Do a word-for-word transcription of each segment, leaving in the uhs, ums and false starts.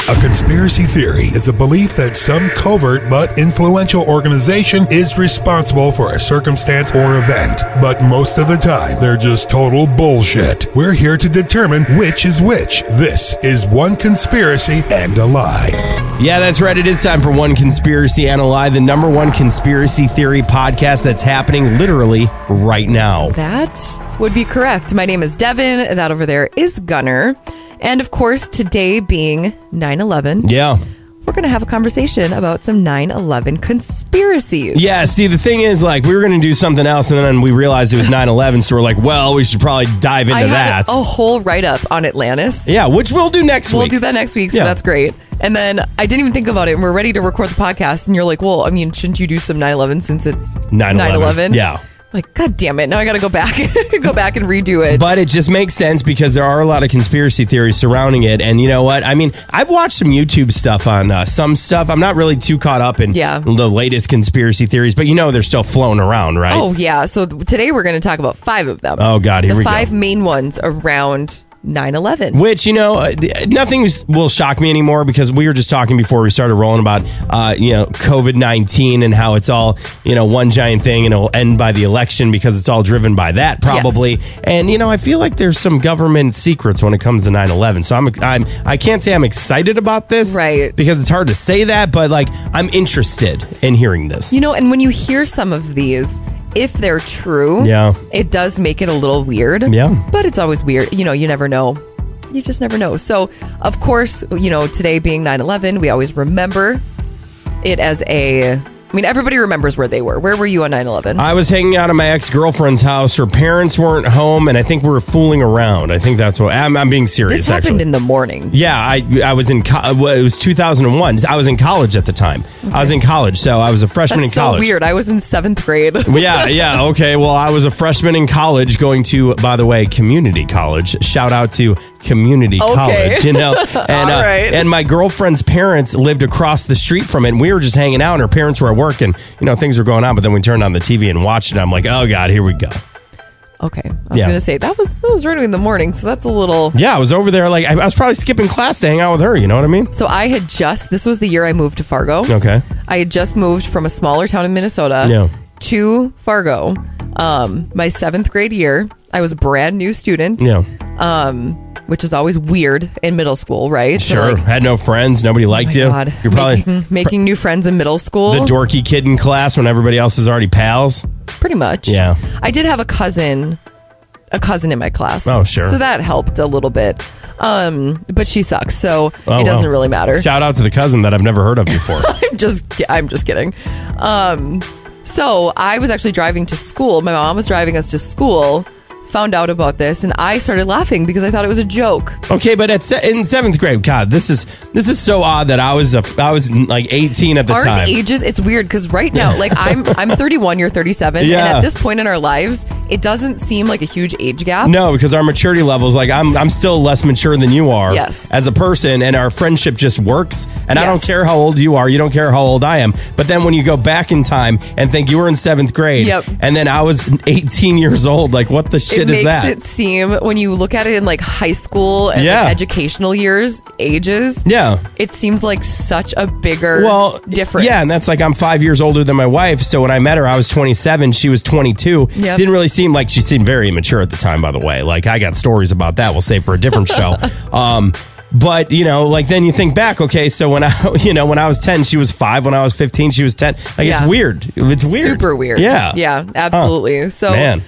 A conspiracy theory is a belief that some covert but influential organization is responsible for a circumstance or event. But most of the time, they're just total bullshit. We're here to determine which is which. This is One Conspiracy and a Lie. Yeah, that's right. It is time for One Conspiracy and a Lie, the number one conspiracy theory podcast that's happening literally right now. That would be correct. My name is Devin. That over there is Gunner. And of course, today being nine eleven. Yeah. We're going to have a conversation about some nine eleven conspiracies. Yeah, see, the thing is, like, we were going to do something else, and then we realized it was nine eleven, so we're like, well, we should probably dive into I had that. a whole write-up on Atlantis. Yeah, which we'll do next We'll week. do that next week, so Yeah. that's great. And then I didn't even think about it, and we're ready to record the podcast, and you're like, well, I mean, shouldn't you do some nine eleven since it's nine eleven. nine eleven? Yeah. Like, God damn it, now I got to go back go back and redo it. But it just makes sense because there are a lot of conspiracy theories surrounding it. And you know what? I mean, I've watched some YouTube stuff on uh, some stuff. I'm not really too caught up in Yeah. the latest conspiracy theories, but you know they're still floating around, right? Oh, yeah. So th- today we're going to talk about five of them. Oh, God, here the we go. The five main ones around nine eleven. Which, you know, uh, th- nothing will shock me anymore because we were just talking before we started rolling about, uh, you know, covid nineteen and how it's all, you know, one giant thing and it'll end by the election because it's all driven by that probably. Yes. And, you know, I feel like there's some government secrets when it comes to nine eleven. So I'm, I'm, I can't say I'm excited about this. Right. Because it's hard to say that, but like I'm interested in hearing this. You know, and when you hear some of these, if they're true, yeah. it does make it a little weird. Yeah. But it's always weird. You know, you never know. You just never know. So, of course, you know, today being nine eleven, we always remember it as a... I mean, everybody remembers where they were. Where were you on nine eleven? I was hanging out at my ex-girlfriend's house. Her parents weren't home, and I think we were fooling around. I think that's what... I'm, I'm being serious, This happened actually. in the morning. Yeah, I I was in... Co- well, it was two thousand one. I was in college at the time. Okay. I was in college, so I was a freshman That's in college. so weird. I was in seventh grade. yeah, yeah, okay. Well, I was a freshman in college going to, by the way, community college. Shout out to community okay. college, you know? And, All right. uh, and my girlfriend's parents lived across the street from it, and we were just hanging out, and her parents were at work, and, you know, things were going on, but then we turned on the T V and watched it, and I'm like, oh, God, here we go. Okay. I was Yeah. going to say, that was, that was right in the morning, so that's a little... Yeah, I was over there, like, I, I was probably skipping class to hang out with her, you know what I mean? So I had just... This was the year I moved to Fargo. Okay. I had just moved from a smaller town in Minnesota Yeah. to Fargo. Um, my seventh grade year, I was a brand new student. Yeah. Um, which is always weird in middle school, right? Sure. So like, had no friends. Nobody liked oh my you. God. You're probably making, making new friends in middle school. the dorky kid in class when everybody else is already pals. Pretty much. Yeah. I did have a cousin, a cousin in my class. Oh, sure. So that helped a little bit. Um, but she sucks, so Oh, it doesn't wow. really matter. Shout out to the cousin that I've never heard of before. I'm just, I'm just kidding. Um, so I was actually driving to school. My mom was driving us to school. Found out about this, and I started laughing because I thought it was a joke. Okay, but at se- in seventh grade, God, this is this is so odd that I was a, I was like eighteen at the Aren't time. ages? It's weird because right now, like I'm I'm thirty-one, you're thirty-seven, Yeah. and at this point in our lives, it doesn't seem like a huge age gap. No, because our maturity levels, like I'm I'm still less mature than you are Yes. as a person, and our friendship just works. And I don't Yes. care how old you are, you don't care how old I am. But then when you go back in time and think you were in seventh grade, Yep. and then I was eighteen years old, like what the shit it is makes that? it seem when you look at it in like high school and Yeah. like educational years, ages. Yeah. It seems like such a bigger Well, difference. Yeah, and that's like I'm five years older than my wife. So when I met her, I was twenty-seven. She was twenty-two. Yep. Didn't really seem like she seemed very immature at the time, by the way. Like I got stories about that. We'll save for a different show. Um, but you know, like then you think back. Okay, so when I, you know, when I was ten, she was five. When I was fifteen, she was ten. Like Yeah. it's weird. It's weird. Super weird. Yeah. Yeah, absolutely. Huh. So, Man.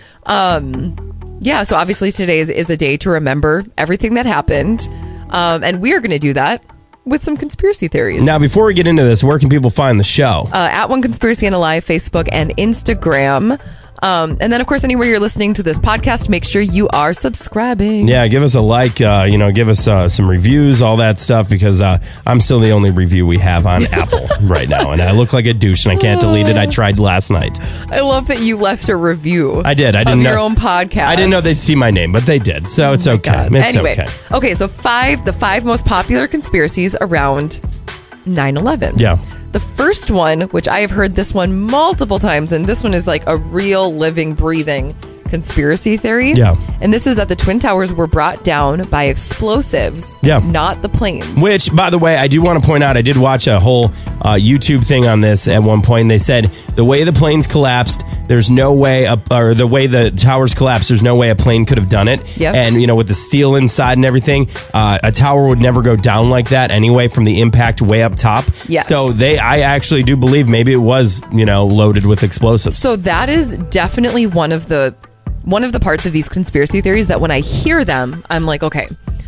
um, yeah, so obviously today is, is a day to remember everything that happened. Um, and we are going to do that with some conspiracy theories. Now, before we get into this, where can people find the show? Uh, at One Conspiracy and a Lie, Facebook and Instagram. Um, and then, of course, anywhere you're listening to this podcast, make sure you are subscribing. Yeah, give us a like, uh, you know, give us uh, some reviews, all that stuff, because uh, I'm still the only review we have on Apple right now. And I look like a douche, and I can't delete it. I tried last night. I love that you left a review. I did. I didn't of know. your own podcast. I didn't know they'd see my name, but they did. So it's Oh my okay. God. It's anyway, okay. okay, so five, the five most popular conspiracies around nine eleven. Yeah. The first one, which I have heard this one multiple times, and this one is like a real living, breathing conspiracy theory. Yeah. And this is that the Twin Towers were brought down by explosives, Yeah. not the planes. Which, by the way, I do want to point out, I did watch a whole uh, YouTube thing on this at one point, and they said the way the planes collapsed, there's no way, a, or the way the towers collapsed, there's no way a plane could have done it. Yep. And, you know, with the steel inside and everything, uh, a tower would never go down like that anyway from the impact way up top. Yes. So they, I actually do believe maybe it was, you know, loaded with explosives. So that is definitely one of the one of the parts of these conspiracy theories that when I hear them, I'm like, okay,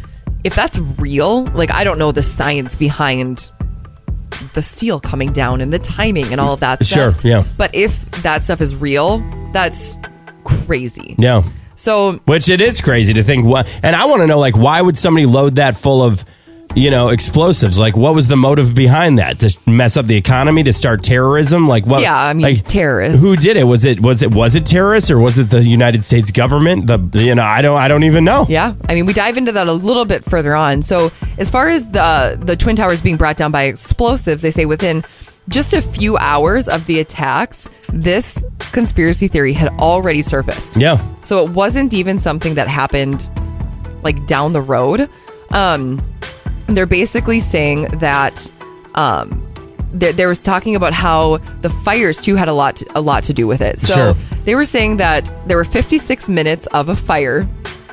if that's real, like I don't know the science behind the steel coming down and the timing and all of that Sure, stuff. yeah. But if that stuff is real, that's crazy. Yeah. So Which it is crazy to think what, and I want to know, like, why would somebody load that full of, you know, explosives? Like, what was the motive behind that? To mess up the economy, to start terrorism? Like, what? Yeah, I mean, like, terrorists. Who did it? Was it was it was it terrorists, or was it the United States government? The you know, I don't I don't even know. yeah, I mean, we dive into that a little bit further on. So as far as the the Twin Towers being brought down by explosives, they say within just a few hours of the attacks, this conspiracy theory had already surfaced. Yeah. So it wasn't even something that happened like down the road. Um, they're basically saying that um, there, there was talking about how the fires too had a lot to, a lot to do with it. So Sure. they were saying that there were fifty-six minutes of a fire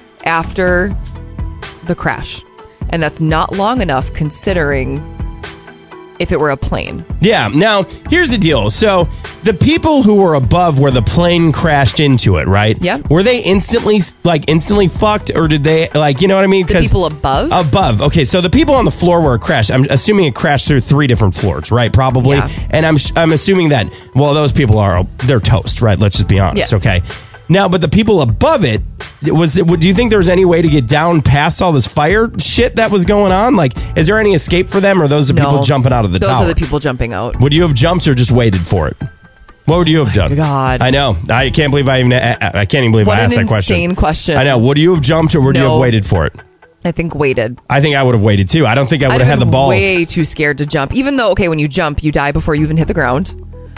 after the crash, and that's not long enough considering if it were a plane. Yeah. Now, here's the deal. So, the people who were above where the plane crashed into it, right? Yeah. Were they instantly, like, instantly fucked, or did they, like, you know what I mean? The 'Cause- people above? Above. Okay, so the people on the floor where it crashed, I'm assuming it crashed through three different floors, right? Probably. Yeah. And I'm I'm assuming that, well, those people are, they're toast, right? Let's just be honest, Yes. okay? Now, but the people above it, was it, do you think there was any way to get down past all this fire shit that was going on? Like, is there any escape for them, or those are people No. jumping out of the Those tower? are the people jumping out. Would you have jumped or just waited for it? What would you have done? God. I know. I can't believe I even. I, I can't even believe What I an asked that question. insane question. I know. Would you have jumped or would you No. have waited for it? I think waited. I think I would have waited too. I don't think I would I'd have had the been balls. way too scared to jump. Even though, okay, when you jump, you die before you even hit the ground.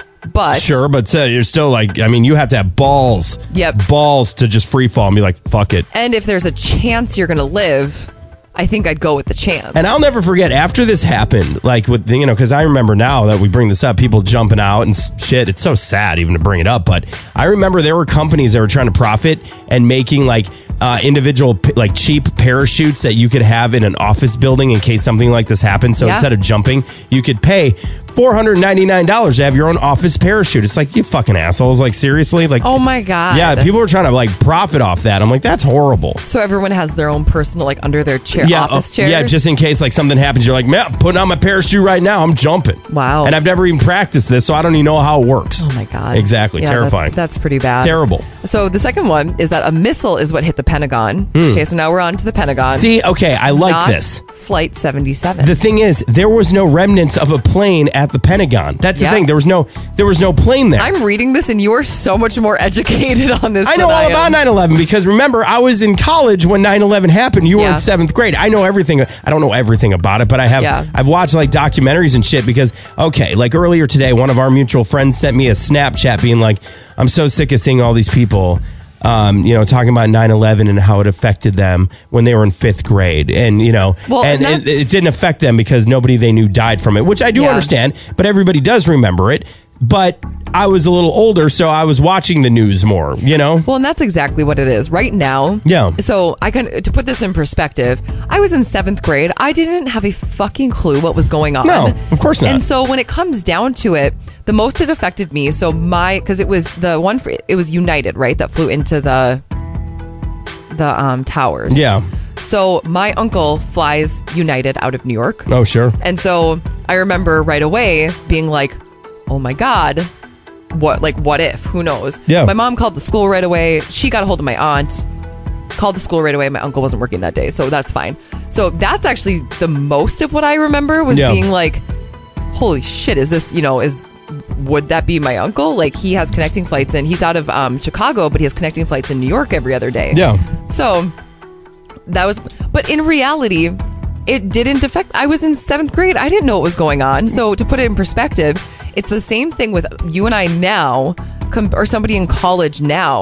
But Sure, but uh, you're still like, I mean, you have to have balls. Yep. Balls to just free fall and be like, fuck it. and if there's a chance you're going to live, I think I'd go with the chance. And I'll never forget after this happened, like with, the, you know, because I remember now that we bring this up, people jumping out and s- shit. It's so sad even to bring it up. But I remember there were companies that were trying to profit and making like uh, individual, p- like cheap parachutes that you could have in an office building in case something like this happened. So Yeah. instead of jumping, you could pay four hundred ninety-nine dollars to have your own office parachute. It's like, you fucking assholes. Like, seriously? Like, Oh my God. yeah, people were trying to like profit off that. I'm like, that's horrible. So everyone has their own personal, like under their chair, Yeah, office uh, chair. yeah, just in case like something happens, you're like, man, putting on my parachute right now, I'm jumping. Wow. And I've never even practiced this, so I don't even know how it works. Oh my God. Exactly, Yeah, terrifying. That's, that's pretty bad. Terrible. So the second one is that a missile is what hit the Pentagon. Okay, so now we're on to the Pentagon. Hmm. See, okay, I like not this. Flight seventy-seven. The thing is, there was no remnants of a plane at the Pentagon. That's the Yeah. thing. There was no, there was no plane there. I'm reading this, and you are so much more educated on this. I know than all I about am. nine eleven because remember, I was in college when nine eleven happened. You were Yeah. in seventh grade. I know everything. I don't know everything about it, but I have. Yeah. I've watched like documentaries and shit because, okay, like earlier today, one of our mutual friends sent me a Snapchat being like, I'm so sick of seeing all these people. Um, you know, talking about nine eleven and how it affected them when they were in fifth grade. And, you know, Well, and and it, that's- it didn't affect them because nobody they knew died from it, which I do Yeah. understand, but everybody does remember it. But I was a little older, so I was watching the news more, you know? Well, and that's exactly what it is right now. Yeah. So I can to put this in perspective. I was in seventh grade. I didn't have a fucking clue what was going on. No, of course not. And so when it comes down to it, the most it affected me. So my because it was the one for, it was United, right, that flew into the the um, towers. Yeah. So my uncle flies United out of New York. Oh, sure. And so I remember right away being like, oh my God, what, like, what if? Who knows? Yeah. My mom called the school right away. She got a hold of my aunt, called the school right away. My uncle wasn't working that day, so that's fine. So that's actually the most of what I remember was Yeah. being like, holy shit, is this, you know, is, would that be my uncle? Like, he has connecting flights and he's out of um, Chicago, but he has connecting flights in New York every other day. Yeah. So that was, but in reality, it didn't affect. I was in seventh grade. I didn't know what was going on. So to put it in perspective, it's the same thing with you and I now, com- or somebody in college now,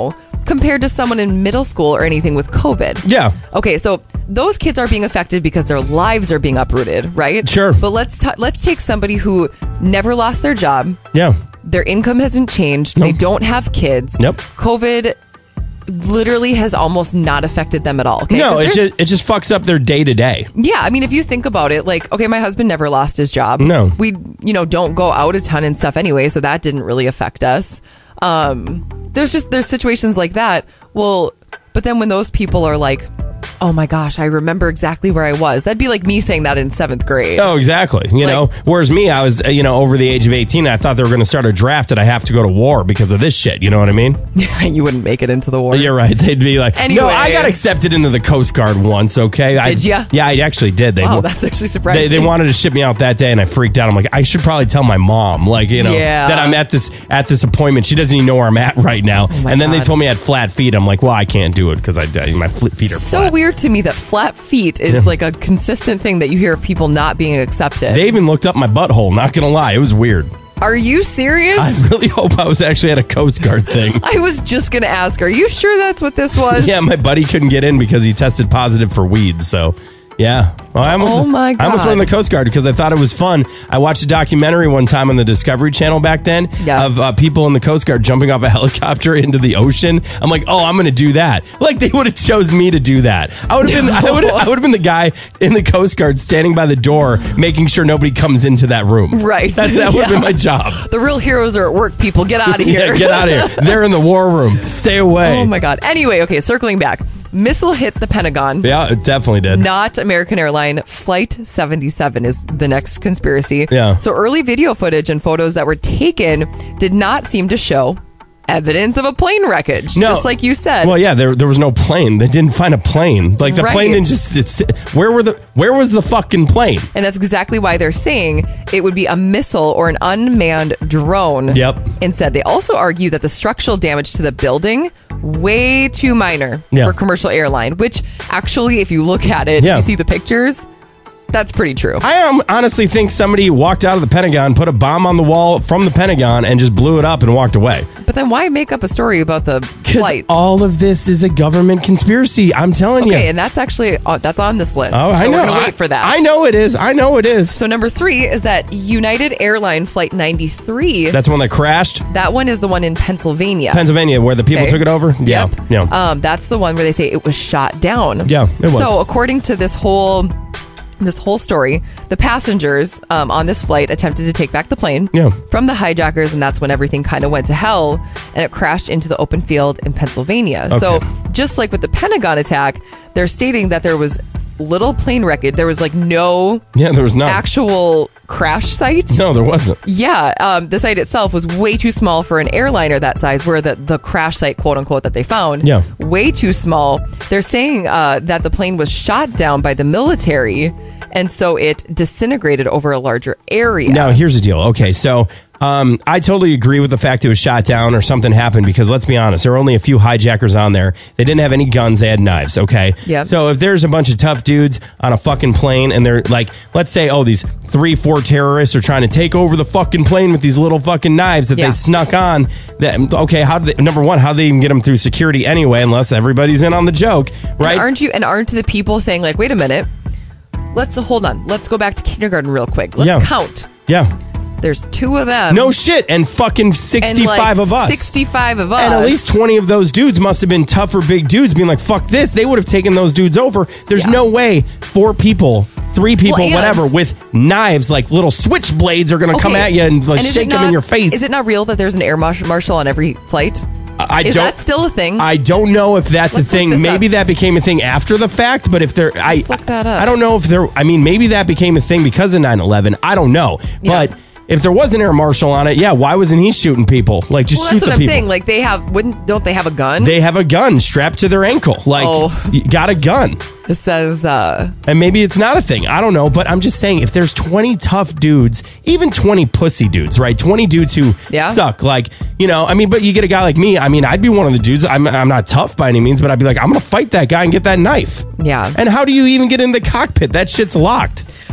compared to someone in middle school or anything with COVID. Yeah. Okay, so those kids are being affected because their lives are being uprooted, right? Sure. But let's t- let's take somebody who never lost their job. Yeah. Their income hasn't changed. Nope. They don't have kids. Nope. COVID literally has almost not affected them at all. Okay? No, 'Cause it there's- just, it just fucks up their day to day. Yeah, I mean, if you think about it, like, okay, my husband never lost his job. No. We, you know, don't go out a ton and stuff anyway, so that didn't really affect us. Um, there's just, there's situations like that. Well, but then when those people are like, oh my gosh, I remember exactly where I was. That'd be like me saying that in seventh grade. Oh, exactly. You Like- know, whereas me, I was, uh, you know, over the age of eighteen, I thought they were going to start a draft and I have to go to war because of this shit. You know what I mean? You wouldn't make it into the war. You're right. They'd be like, Anyway. no, I got accepted into the Coast Guard once, okay? I, Did ya? Yeah, I actually did. They, Wow, that's actually surprising. They, they wanted to ship me out that day and I freaked out. I'm like, I should probably tell my mom, like, you know, Yeah. that I'm at this at this appointment. She doesn't even know where I'm at right now. Oh my and then they God. told me I had flat feet. I'm like, well, I can't do it because I my fl- feet are So flat. weird to me that flat feet is like a consistent thing that you hear of people not being accepted. They even looked up my butthole, not going to lie. It was weird. Are you serious? I really hope I was actually at a Coast Guard thing. I was just going to ask, are you sure that's what this was? Yeah, my buddy couldn't get in because he tested positive for weed. So, yeah. Well, I almost, Oh, my I almost God. went in the Coast Guard because I thought it was fun. I watched a documentary one time on the Discovery Channel back then Yeah. of uh, people in the Coast Guard jumping off a helicopter into the ocean. I'm like, oh, I'm going to do that. Like they would have chose me to do that. I would have been, I would, I would have been the guy in the Coast Guard standing by the door, making sure nobody comes into that room. Right. That's that would have Yeah. been my job. The real heroes are at work, people. Get out of here. Yeah, get out of here. They're in the war room. Stay away. Oh, my God. Anyway, okay, circling back. Missile hit the Pentagon. Yeah, it definitely did. Not American Airline. Flight seventy-seven is the next conspiracy. Yeah. So early video footage and photos that were taken did not seem to show evidence of a plane wreckage, No. just like you said. Well, yeah, there there was no plane. They didn't find a plane. Like the Right. plane didn't just. It's, where were the? Where was the fucking plane? And that's exactly why they're saying it would be a missile or an unmanned drone. Yep. Instead, they also argue that the structural damage to the building way too minor Yeah. for commercial airline, which actually, if you look at it, Yeah. you see the pictures, that's pretty true. I um, honestly think somebody walked out of the Pentagon, put a bomb on the wall from the Pentagon, and just blew it up and walked away. But then why make up a story about the Because flight? all of this is a government conspiracy. I'm telling Okay, you. and that's actually uh, that's on this list. Oh, so I know. We're gonna I, wait for that. I know it is. I know it is. So number three is that United Airline Flight ninety-three. That's the one that crashed. That one is the one in Pennsylvania. Pennsylvania, where the people Okay. took it over. Yeah, Yep. yeah. Um, that's the one where they say it was shot down. Yeah, it was. So according to this whole this whole story, the passengers um, on this flight attempted to take back the plane Yeah. from the hijackers, and that's when everything kind of went to hell, and it crashed into the open field in Pennsylvania. So Okay. just like with the Pentagon attack, they're stating that there was little plane wreckage. There was like no yeah, there was none. actual crash site. No, there wasn't. Yeah, um, the site itself was way too small for an airliner that size, where the, the crash site, quote unquote, that they found, Yeah. way too small. They're saying uh, that the plane was shot down by the military, and so it disintegrated over a larger area. Now, here's the deal. Okay, so um, I totally agree with the fact it was shot down or something happened because let's be honest, there were only a few hijackers on there. They didn't have any guns. They had knives, okay? Yep. So if there's a bunch of tough dudes on a fucking plane and they're like, let's say, oh, these three, four terrorists are trying to take over the fucking plane with these little fucking knives that Yeah. they snuck on. That, okay, how did they, number one, how did they even get them through security anyway unless everybody's in on the joke, right? And aren't you? And aren't the people saying like, wait a minute, let's hold on, let's go back to kindergarten real quick. Let's Yeah. count. Yeah. There's two of them. No shit. And fucking and sixty-five like of us. sixty-five of us. And at least twenty of those dudes must have been tougher big dudes being like, fuck this. They would have taken those dudes over. There's Yeah. no way four people, three people, Well, and- whatever, with knives, like little switchblades are going to come Okay. at you and like And is shake it them in not- your face. Is it not real that there's an air marsh- marshal on every flight? I Is don't, that still a thing? I don't know if that's Let's a thing. look this Maybe up. that became a thing after the fact, but if there, I, Let's look that up. I don't know if there, I mean, maybe that became a thing because of nine eleven. I don't know. Yeah. But if there was an air marshal on it, yeah, why wasn't he shooting people? Like, just Well, shoot that's the what I'm people. saying. Like they have, wouldn't don't they have a gun? They have a gun strapped to their ankle. Like, Oh. you got a gun. It says, uh, And maybe it's not a thing. I don't know. But I'm just saying, if there's twenty tough dudes, even twenty pussy dudes, right? twenty dudes who Yeah. suck. Like, you know, I mean, but you get a guy like me. I mean, I'd be one of the dudes. I'm, I'm not tough by any means, but I'd be like, I'm going to fight that guy and get that knife. yeah. And how do you even get in the cockpit? That shit's locked.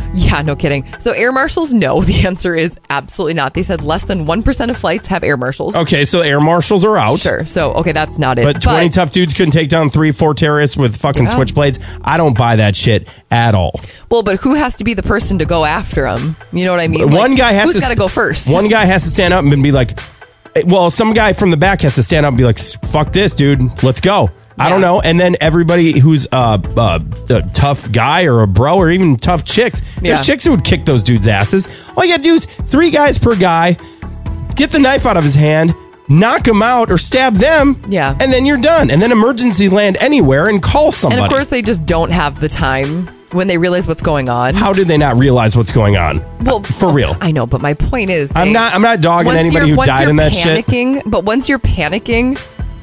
Yeah, no kidding. So air marshals, no. The answer is absolutely not. They said less than one percent of flights have air marshals. Okay, so air marshals are out. Sure. So, okay, that's not it. But twenty tough dudes couldn't take down three, four terrorists with fucking Yeah. switchblades. I don't buy that shit at all. Well, but who has to be the person to go after them? You know what I mean? One Like, guy has who's to got to go first? One guy has to stand up and be like, well, some guy from the back has to stand up and be like, fuck this, dude. Let's go. I don't Yeah. know. And then everybody who's uh, uh, a tough guy or a bro or even tough chicks, Yeah. there's chicks who would kick those dudes' asses. All you got to do is three guys per guy, get the knife out of his hand, knock them out or stab them. Yeah. And then you're done. And then emergency land anywhere and call somebody. And of course, they just don't have the time when they realize what's going on. How did they not realize what's going on? Well, for real. I know, but my point is, I'm they- not. I'm not dogging once anybody you're- who once died you're in that shit. panicking, But once you're panicking,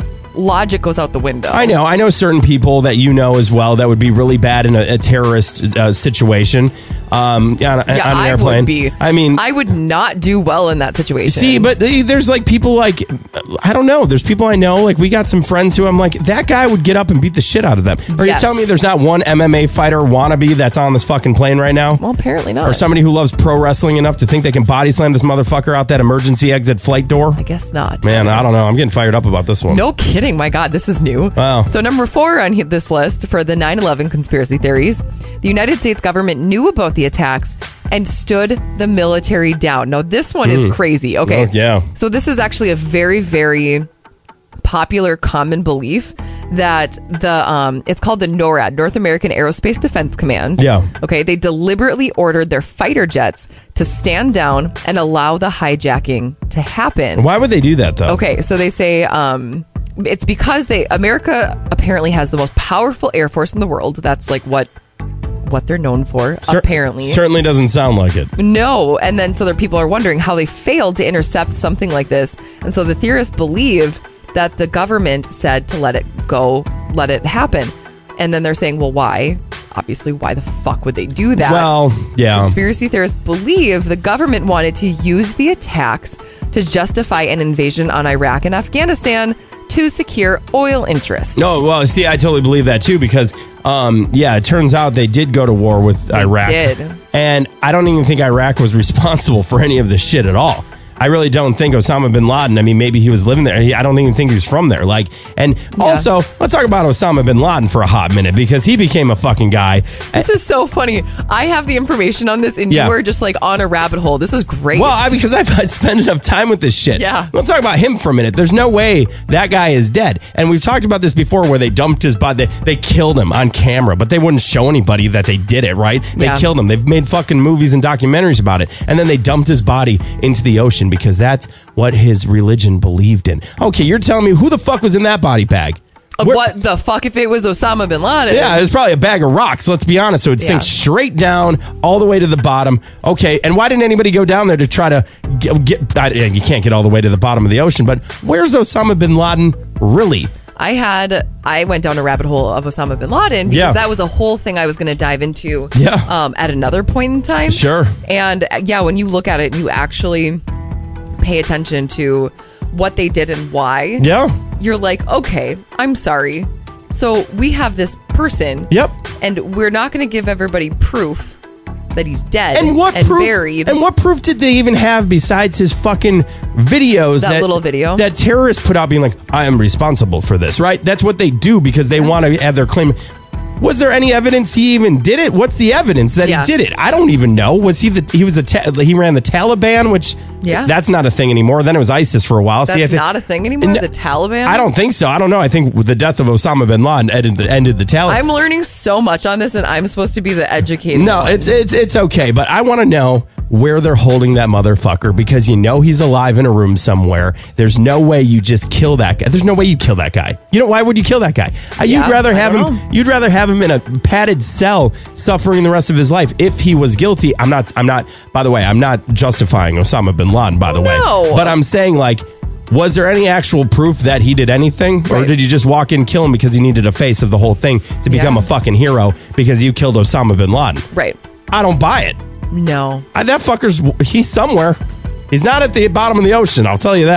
logic goes out the window. I know. I know certain people that you know as well that would be really bad in a, a terrorist uh, situation um, on, Yeah, on an I airplane. would be. I mean, I would not do well in that situation. see, but there's like people like, I don't know. There's people I know, like we got some friends who I'm like, that guy would get up and beat the shit out of them. Or Yes. you tell me there's not one M M A fighter wannabe that's on this fucking plane right now? Well, apparently not. Or somebody who loves pro wrestling enough to think they can body slam this motherfucker out that emergency exit flight door? I guess not. Man, I don't know. I'm getting fired up about this one. No kidding. My God, this is new. Wow. So, number four on he- this list for the nine eleven conspiracy theories, the United States government knew about the attacks and stood the military down. Now, this one is crazy. Okay. Oh, yeah. So, this is actually a very, very popular common belief that the um it's called the NORAD, North American Aerospace Defense Command. Yeah. Okay, they deliberately ordered their fighter jets to stand down and allow the hijacking to happen. Why would they do that, though? Okay, so they say um it's because they America apparently has the most powerful air force in the world. That's like what what they're known for, Cer- apparently. Certainly doesn't sound like it. No, and then so there people are wondering how they failed to intercept something like this. And so the theorists believe that the government said to let it go, let it happen. And then they're saying, well, why? Obviously, why the fuck would they do that? Well, yeah. Conspiracy theorists believe the government wanted to use the attacks to justify an invasion on Iraq and Afghanistan to secure oil interests. No, well, see, I totally believe that too because, um, yeah, it turns out they did go to war with Iraq. did. And I don't even think Iraq was responsible for any of this shit at all. I really don't think Osama bin Laden. I mean, maybe he was living there. He, I don't even think he was from there. Like, and also, let's talk about Osama bin Laden for a hot minute because he became a fucking guy. This is so funny. I have the information on this, and Yeah. you were just like on a rabbit hole. This is great. Well, I, because I've I spent enough time with this shit. Yeah. Let's talk about him for a minute. There's no way that guy is dead. And we've talked about this before where they dumped his body. They, they killed him on camera, but they wouldn't show anybody that they did it, right? They Yeah. killed him. They've made fucking movies and documentaries about it. And then they dumped his body into the ocean because that's what his religion believed in. Okay, you're telling me who the fuck was in that body bag? Where- what the fuck if it was Osama bin Laden? Yeah, it was probably a bag of rocks, let's be honest. So it Yeah. sinks straight down all the way to the bottom. Okay, and why didn't anybody go down there to try to get, get I, you can't get all the way to the bottom of the ocean, but where's Osama bin Laden really? I had I went down a rabbit hole of Osama bin Laden because Yeah. that was a whole thing I was going to dive into. Yeah. Um, at another point in time. Sure. And uh, yeah, when you look at it, you actually pay attention to what they did and why. Yeah. You're like, okay, I'm sorry. So we have this person. Yep. And we're not going to give everybody proof that he's dead And what and proof? buried. And what proof did they even have besides his fucking videos? That little video? that terrorists put out, being like, "I am responsible for this." Right? That's what they do because they want to have their claim. Was there any evidence he even did it? What's the evidence that Yeah. he did it? I don't even know. Was he the he was a ta- he ran the Taliban, which Yeah. that's not a thing anymore. Then it was ISIS for a while. That's See, I think- not a thing anymore. N- The Taliban. I don't think so. I don't know. I think with the death of Osama bin Laden ended the, ended the Taliban. I'm learning so much on this, and I'm supposed to be the educated. No, one. it's it's it's okay, but I want to know where they're holding that motherfucker because you know he's alive in a room somewhere. There's no way you just kill that guy. There's no way you kill that guy. You know why would you kill that guy? Uh, Yeah, you'd rather I have him. don't know. You'd rather have him in a padded cell, suffering the rest of his life. If he was guilty, I'm not. I'm not. By the way, I'm not justifying Osama bin Laden. By the No. way, but I'm saying like. Was there any actual proof that he did anything? Or Right. did you just walk in, kill him because he needed a face of the whole thing to become Yeah. a fucking hero because you killed Osama bin Laden? Right. I don't buy it. No. I, that fucker's, he's somewhere. He's not at the bottom of the ocean, I'll tell you that.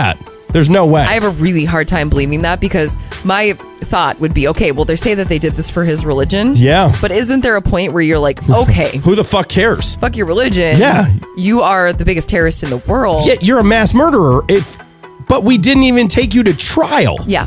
There's no way. I have a really hard time believing that because my thought would be, okay, well, they say that they did this for his religion. Yeah. But isn't there a point where you're like, okay, Who the fuck cares? fuck your religion. Yeah. You are the biggest terrorist in the world. Yeah, you're a mass murderer. If, but we didn't even take you to trial. Yeah.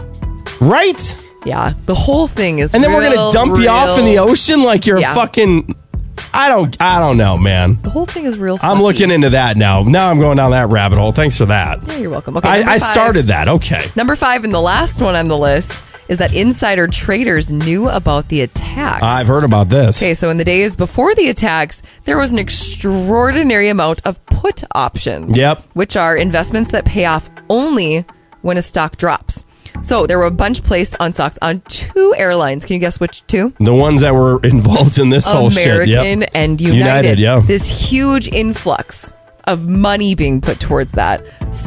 Right? Yeah. The whole thing is And then we're real, going to dump you off in the real- ocean like you're Yeah. a fucking... I don't I don't know, man. The whole thing is real I'm funny. looking into that now. Now I'm going down that rabbit hole. Thanks for that. Yeah, you're welcome. Okay, I, number I five. started that. Okay. Number five and the last one on the list is that insider traders knew about the attacks. I've heard about this. Okay, so in the days before the attacks, there was an extraordinary amount of put options. Yep. Which are investments that pay off only when a stock drops. So there were a bunch placed on stocks on two airlines. Can you guess which two? The ones that were involved in this whole shit. American Yep. and United. United, yeah. This huge influx of money being put towards that.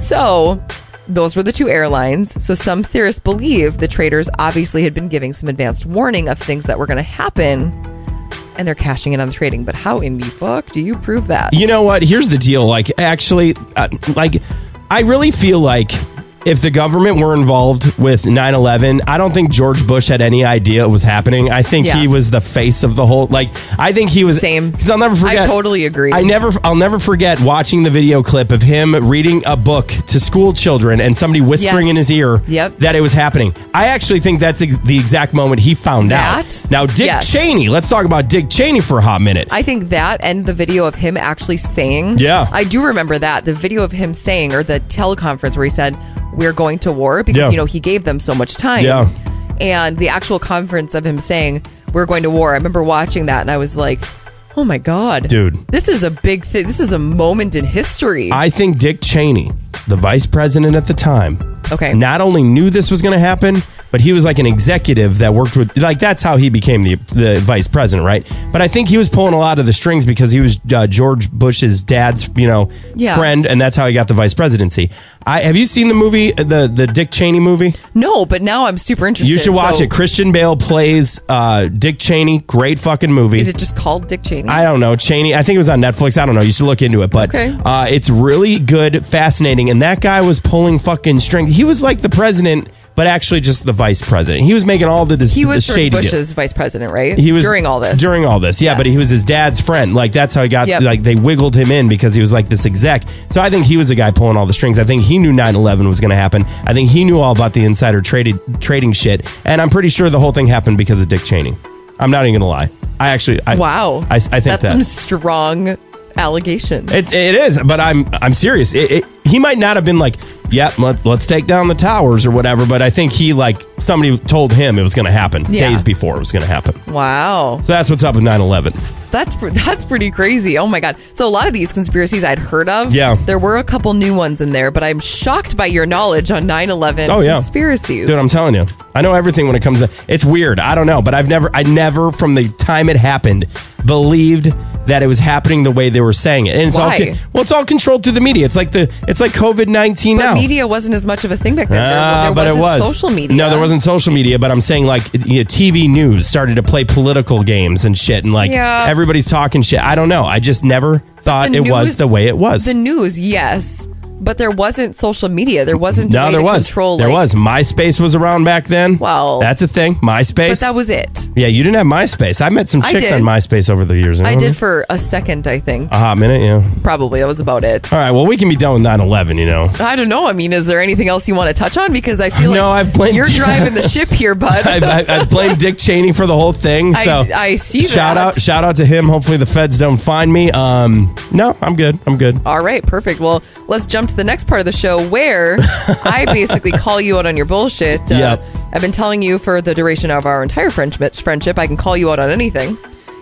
So those were the two airlines. So some theorists believe the traders obviously had been giving some advanced warning of things that were going to happen, and they're cashing in on the trading. But how in the fuck do you prove that? You know what? Here's the deal. Like, actually, uh, like, I really feel like if the government were involved with nine eleven, I don't think George Bush had any idea it was happening. I think Yeah. he was the face of the whole. Like, I think he was Same. Because I'll never forget. I totally agree. I never. I'll never forget watching the video clip of him reading a book to school children and somebody whispering Yes. in his ear Yep. that it was happening. I actually think that's ex- the exact moment he found That? out. Now, Dick Yes. Cheney. Let's talk about Dick Cheney for a hot minute. I think that and the video of him actually saying, Yeah. I do remember that. The video of him saying, or the teleconference where he said, we're going to war, because, Yeah. you know, he gave them so much time. Yeah. And the actual conference of him saying, we're going to war, I remember watching that and I was like, oh my God. Dude. This is a big thing. This is a moment in history. I think Dick Cheney, the vice president at the time, Okay. not only knew this was going to happen, but he was like an executive that worked with, like, that's how he became the the vice president, right? But I think he was pulling a lot of the strings because he was uh, George Bush's dad's, you know, Yeah. friend, and that's how he got the vice presidency. I have you seen the movie, the the Dick Cheney movie? No, but now I'm super interested. You should watch So, it. Christian Bale plays uh, Dick Cheney. Great fucking movie. Is it just called Dick Cheney? I don't know. Cheney. I think it was on Netflix. I don't know. You should look into it. But Okay. uh, it's really good, fascinating. And that guy was pulling fucking strings. He was like the president, but actually just the vice president. He was making all the, dis- he was the George shady Bush's deals. vice president, right? He was during all this. During all this, yeah. Yes. But he was his dad's friend. Like that's how he got. Yep. Like they wiggled him in because he was like this exec. So I think he was the guy pulling all the strings. I think he knew nine eleven was going to happen. I think he knew all about the insider traded trading shit. And I'm pretty sure the whole thing happened because of Dick Cheney. I'm not even going to lie. I actually. I, Wow. I, I think That's that. some strong allegation. It, it is, but I'm I'm serious. It, it, he might not have been like, "Yep, let's let's take down the towers" or whatever. But I think he like somebody told him it was going to happen Yeah. days before it was going to happen. Wow. So that's what's up with nine eleven. That's pr- that's pretty crazy. Oh my God. So a lot of these conspiracies I'd heard of. Yeah. There were a couple new ones in there, but I'm shocked by your knowledge on nine eleven Oh, yeah. conspiracies. Dude, I'm telling you, I know everything when it comes to. It's weird. I don't know, but I've never, I never, from the time it happened, believed that it was happening the way they were saying it. And it's Why? all con- well, it's all controlled through the media. It's like the, it's like COVID nineteen but now. media wasn't as much of a thing back then. There, Ah, there but wasn't it was social media. No, there wasn't social media. But I'm saying like you know, T V news started to play political games and shit, and like Yeah. everybody's talking shit. I don't know. I just never thought The it was news- the way it was. The news, yes. But there wasn't social media. There wasn't a no, way there to was. control. there like- was. MySpace was around back then. Well, that's a thing. MySpace. But that was it. yeah, you didn't have MySpace. I met some I chicks did. on MySpace over the years. I remember? did for a second, I think. a hot minute. Yeah. Probably. That was about it. All right. Well, we can be done with nine eleven. You know. I don't know. I mean, is there anything else you want to touch on? Because I feel No, like I've blamed- you're driving the ship here, bud. I've, I've, I've blamed Dick Cheney for the whole thing. I- So I see Shout that. out, shout out to him. Hopefully the feds don't find me. Um, no, I'm good. I'm good. All right, perfect. Well, let's jump to the next part of the show where I basically call you out on your bullshit. Uh, Yep. I've been telling you for the duration of our entire friendship, friendship, I can call you out on anything.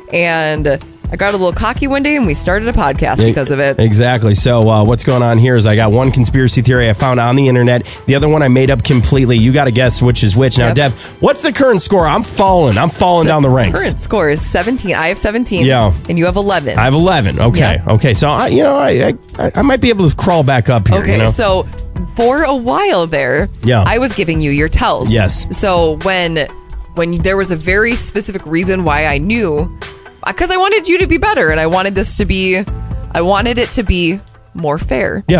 And uh, I got a little cocky one day and we started a podcast because of it. Exactly. So uh, what's going on here is I got one conspiracy theory I found on the internet. The other one I made up completely. You got to guess which is which. Now, Yep. Dev, what's the current score? I'm falling. I'm falling down the ranks. Current score is seventeen. I have seventeen. Yeah. And you have eleven. I have eleven. Okay. Yeah. Okay. So I, you know, I, I I might be able to crawl back up here. Okay, you know? so for a while there, Yeah. I was giving you your tells. Yes. So when when there was a very specific reason why I knew, because I wanted you to be better, and I wanted this to be, I wanted it to be more fair. Yeah.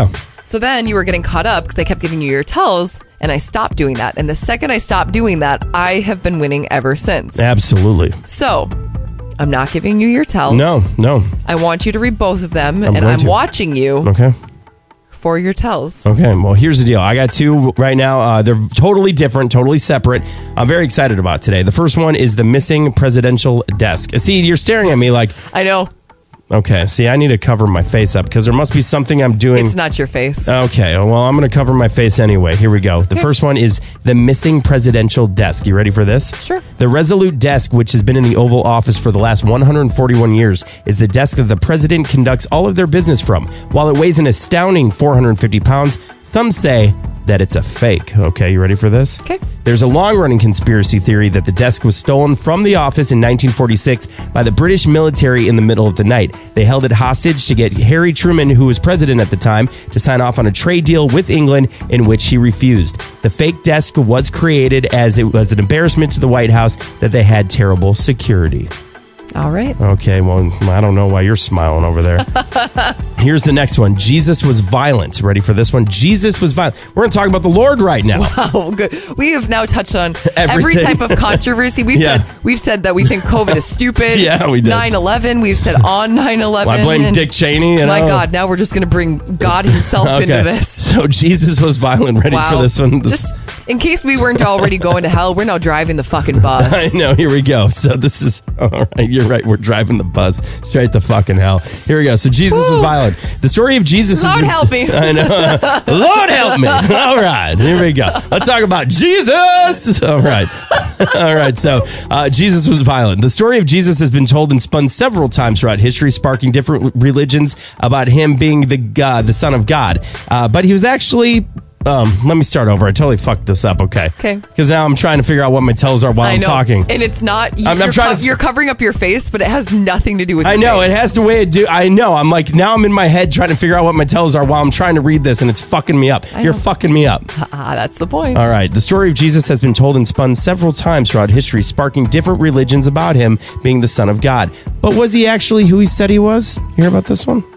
So then you were getting caught up because I kept giving you your tells, and I stopped doing that. And the second I stopped doing that, I have been winning ever since. Absolutely. So I'm not giving you your tells. No, no. I want you to read both of them, I'm and going I'm to. watching you Okay. for your tells. Okay, well, here's the deal. I got two right now. Uh, they're totally different, totally separate. I'm very excited about today. The first one is the missing presidential desk. See, you're staring at me like, I know. okay, see, I need to cover my face up because there must be something I'm doing. It's not your face. Okay, well, I'm going to cover my face anyway. Here we go. The Okay. first one is the missing presidential desk. You ready for this? Sure. The Resolute desk, which has been in the Oval Office for the last one hundred forty-one years, is the desk that the president conducts all of their business from. While it weighs an astounding four hundred fifty pounds, some say that it's a fake. Okay, you ready for this? Okay. There's a long-running conspiracy theory that the desk was stolen from the office in nineteen forty-six by the British military in the middle of the night. They held it hostage to get Harry Truman, who was president at the time, to sign off on a trade deal with England, in which he refused. The fake desk was created as it was an embarrassment to the White House that they had terrible security. All right. Okay, well, I don't know why you're smiling over there. Here's the next one. Jesus was violent. Ready for this one? Jesus was violent. We're going to talk about the Lord right now. Oh, good. We have now touched on every Everything. type of controversy. We've Yeah. said we've said that we think COVID is stupid. Yeah, we did. nine eleven. We've said on nine eleven. Well, I blame and Dick Cheney. You My know? God, now we're just going to bring God himself into this. So Jesus was violent. Ready Wow. for this one? This- Just in case we weren't already going to hell, we're now driving the fucking bus. I know. Here we go. So this is all right. You're right. We're driving the bus straight to fucking hell. Here we go. So Jesus was Woo. violent. The story of Jesus. Lord has been, help me. I know. Lord help me. All right. Here we go. Let's talk about Jesus. All right. All right. So uh, Jesus was violent. The story of Jesus has been told and spun several times throughout history, sparking different religions about him being the God, the Son of God. Uh, but he was actually. Um, let me start over. I totally fucked this up. Okay. Okay. Because now I'm trying to figure out what my tells are while I I'm know. talking. And it's not, you, I'm- I'm you're, trying co- to- you're covering up your face, but it has nothing to do with I your know face. it has the way it do. I know. I'm like now I'm in my head trying to figure out what my tells are while I'm trying to read this, and it's fucking me up. I You're know. fucking me up. Ah, that's the point. All right. The story of Jesus has been told and spun several times throughout history, sparking different religions about him being the Son of God. But was he actually who he said he was? You hear about this one?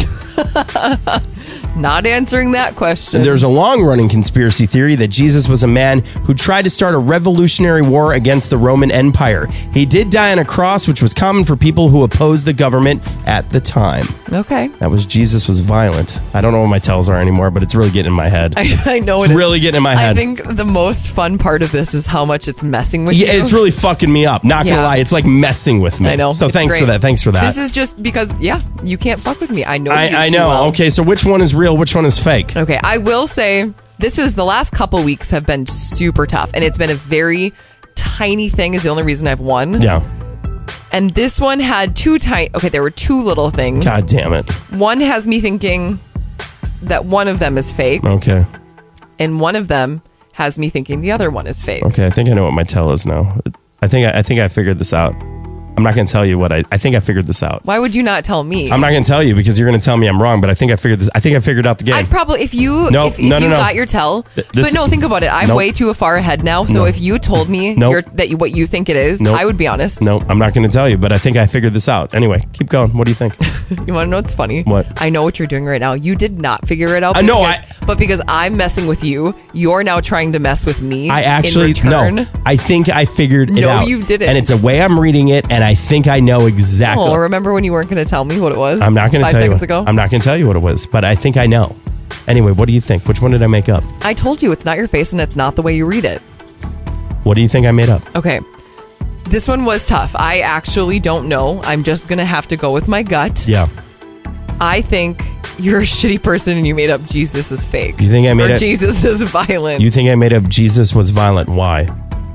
Not answering that question. There's a long-running conspiracy theory that Jesus was a man who tried to start a revolutionary war against the Roman Empire. He did die on a cross, which was common for people who opposed the government at the time. Okay. That was Jesus was violent. I don't know what my tells are anymore, but it's really getting in my head. I, I know it It's is. really getting in my I head. think the most fun part of this is how much it's messing with Yeah, you. it's really fucking me up. Not gonna Yeah. lie, it's like messing with me. I know. So It's thanks great. for that. Thanks for that. This is just because, yeah, you can't fuck with me. I know you I, I too know. well. Okay, so which one is real? Which one is fake? Okay, I will say this is the last couple weeks have been super tough, and it's been a very tiny thing is the only reason I've won. Yeah. And this one had two tiny. Okay, there were two little things. God damn it. One has me thinking that one of them is fake, Okay. and one of them has me thinking the other one is fake. Okay, I think I know what my tell is now. I think I, I think I figured this out. I'm not going to tell you what I. I think I figured this out. Why would you not tell me? I'm not going to tell you because you're going to tell me I'm wrong. But I think I figured this. I think I figured out the game. I'd probably if you No, if, if no, no, you no. got your tell, Th- this- but no, think about it. I'm Nope. way too far ahead now. So No. if you told me Nope. you're, that you, what you think it is, Nope. I would be honest. no, I'm not going to tell you. But I think I figured this out. Anyway, keep going. What do you think? You want to know what's funny? What? I know what you're doing right now. You did not figure it out. I know, because- but because I'm messing with you, you're now trying to mess with me. I actually in return. no. I think I figured it No, out. you didn't. And it's a way I'm reading it, and I think I know exactly. Oh, remember when you weren't going to tell me what it was? I'm not going to five tell you. seconds What, ago. I'm not going to tell you what it was, but I think I know. Anyway, what do you think? Which one did I make up? I told you it's not your face and it's not the way you read it. What do you think I made up? Okay. This one was tough. I actually don't know. I'm just going to have to go with my gut. Yeah. I think you're a shitty person and you made up Jesus is fake. You think I made or it? Jesus is violent. You think I made up Jesus was violent? Why?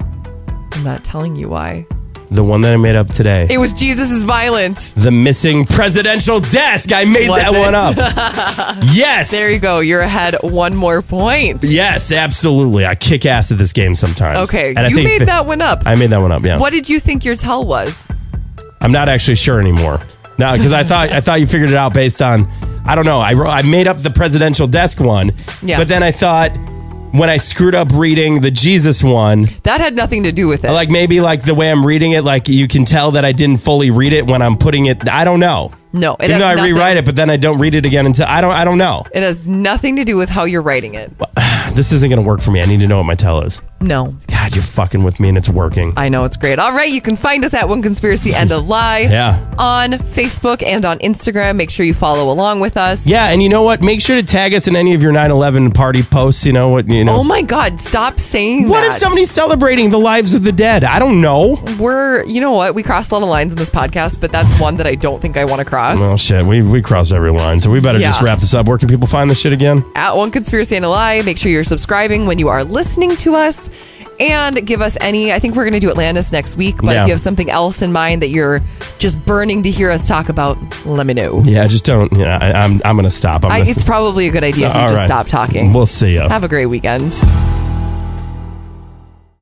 I'm not telling you why. The one that I made up today. It was Jesus is violent. The missing presidential desk. I made Was that it? one up. Yes. There you go. You're ahead one more point. Yes, absolutely. I kick ass at this game sometimes. Okay. And I You think made that one up. I made that one up. Yeah. What did you think your tell was? I'm not actually sure anymore. No, because I thought I thought you figured it out based on I don't know. I wrote- I made up the presidential desk one. Yeah. But then I thought when I screwed up reading the Jesus one, That had nothing to do with it. like maybe like the way I'm reading it, like you can tell that I didn't fully read it when I'm putting it. I don't know. No, it Even has though I nothing, rewrite it, but then I don't read it again until I don't. I don't know. It has nothing to do with how you're writing it. This isn't going to work for me. I need to know what my tell is. No. God, you're fucking with me, and it's working. I know, it's great. All right, you can find us at One Conspiracy and a Lie Yeah. on Facebook and on Instagram. Make sure you follow along with us. Yeah, and you know what? Make sure to tag us in any of your nine eleven party posts. You know what? You know. Oh my God, stop saying What that. if somebody's celebrating the lives of the dead? I don't know. We're, you know what? We cross a lot of lines in this podcast, but that's one that I don't think I want to cross. Well, shit, we we crossed every line, so we better Yeah. just wrap this up. Where can people find this shit again? At One Conspiracy and a Lie. Make sure you're subscribing when you are listening to us. And give us any, I think we're going to do Atlantis next week, but Yeah. if you have something else in mind that you're just burning to hear us talk about, let me know. Yeah, just don't. Yeah, I, I'm I'm gonna stop. I'm I, gonna it's probably a good idea if you All just right. stop talking. We'll see ya. Have a great weekend.